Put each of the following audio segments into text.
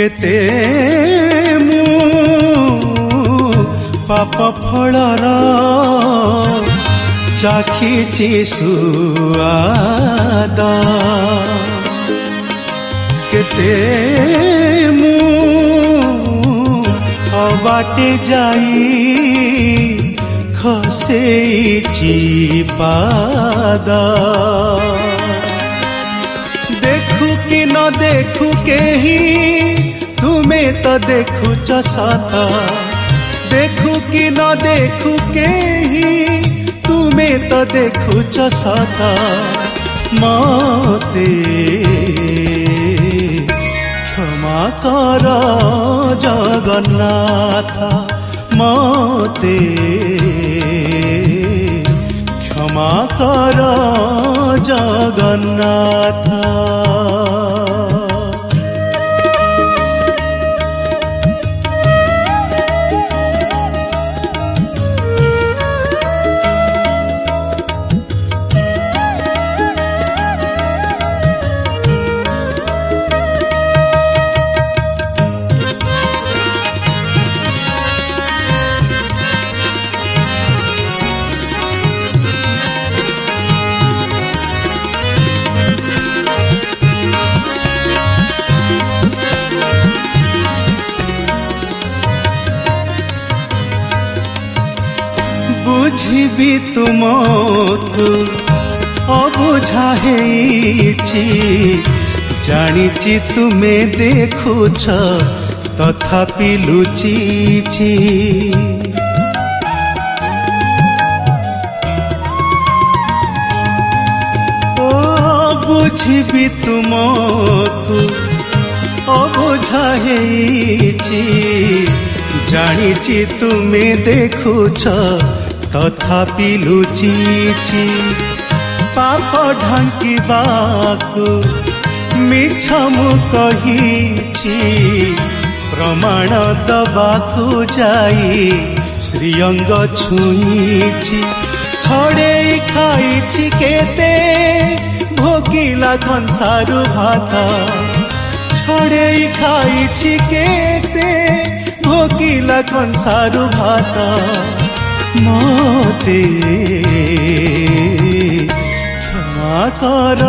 केते मु पाप फलर चाखिछि सुआद केते मु अबाटे जाई खसेछि पाद देखु कि न देखु केही तुम्हें तो देखुच सत देखु कि न देखु केही तुम्हें तो देखुच सत मते क्षमा कर जगन्नाथ मते क्षमा कर जगन्नाथ। बुझिबी तुमको अबुझा हेछि जानिछि तुमे देखुछ तथापि लुचिछि बुझिबी तुमको अबुझा हेछि जानिछि तुमे देखुछ तथापि लुचिछि पाप ढांकिबाकु मिछ मु कहिछि प्रमाण दबाकु जाई श्रीअंग छुईछि छड़े खाइछि केते भोगिला कंसारु भात छड़े खाइछि केते भोगिला कंसारु भात मते क्षमा कर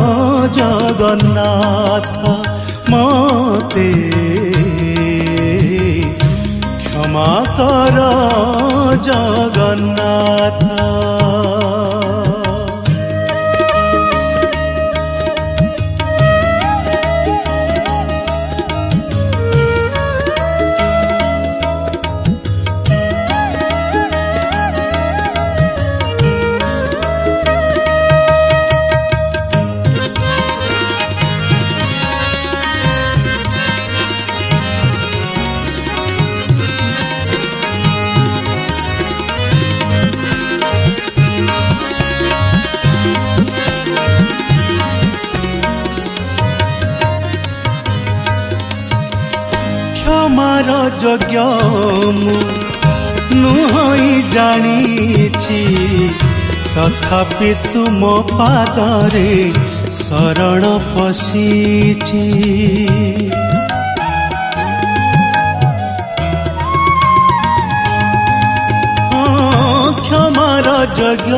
जगन्नाथ मते क्षमा कर जगन्नाथ। क्षमार यज्ञ नुहई जानिछि तथापि तुम पादरे शरण पशिछि क्षमार यज्ञ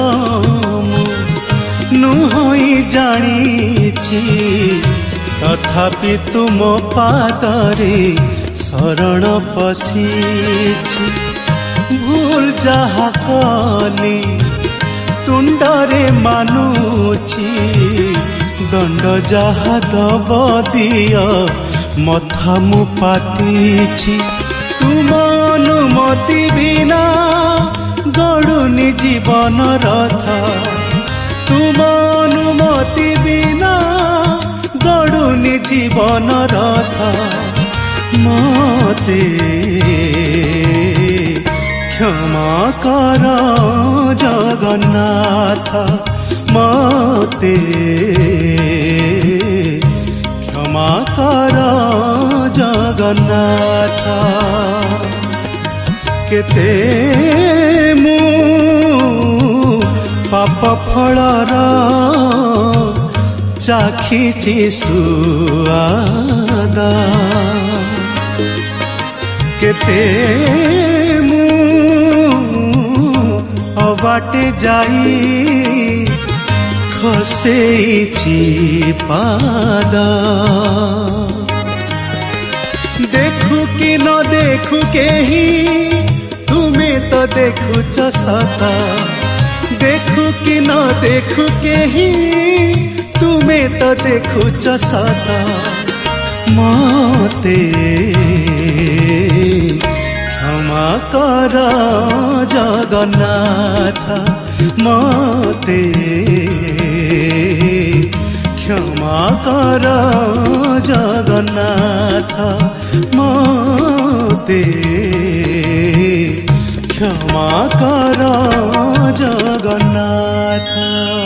नुहई जानिछि तथापि तुम पादरे शरण पशिछि भूल जहा कली तुंडरे मानुछि दंड जहा दब दिय मथा मु पातिछि तुम अनुमति बिना गड़ुनि जीवन रथ तुम अनुमति बिना गड़ुनि जीवन रथ मते क्षमा कर जगन्नाथ मते क्षमा कर जगन्नाथ केते मु पाप फलर चाखिछि सुआद केते मु अबाटे जाई खसेची पादा देखु कि न देखु केही तुम्हें तो देखुच सता देखु कि न देखु केही तुम्हें तो देखुच सता मते क्षमा कर जगन्नाथ मते क्षमा कर जगन्नाथ मते क्षमा कर जगन्नाथ।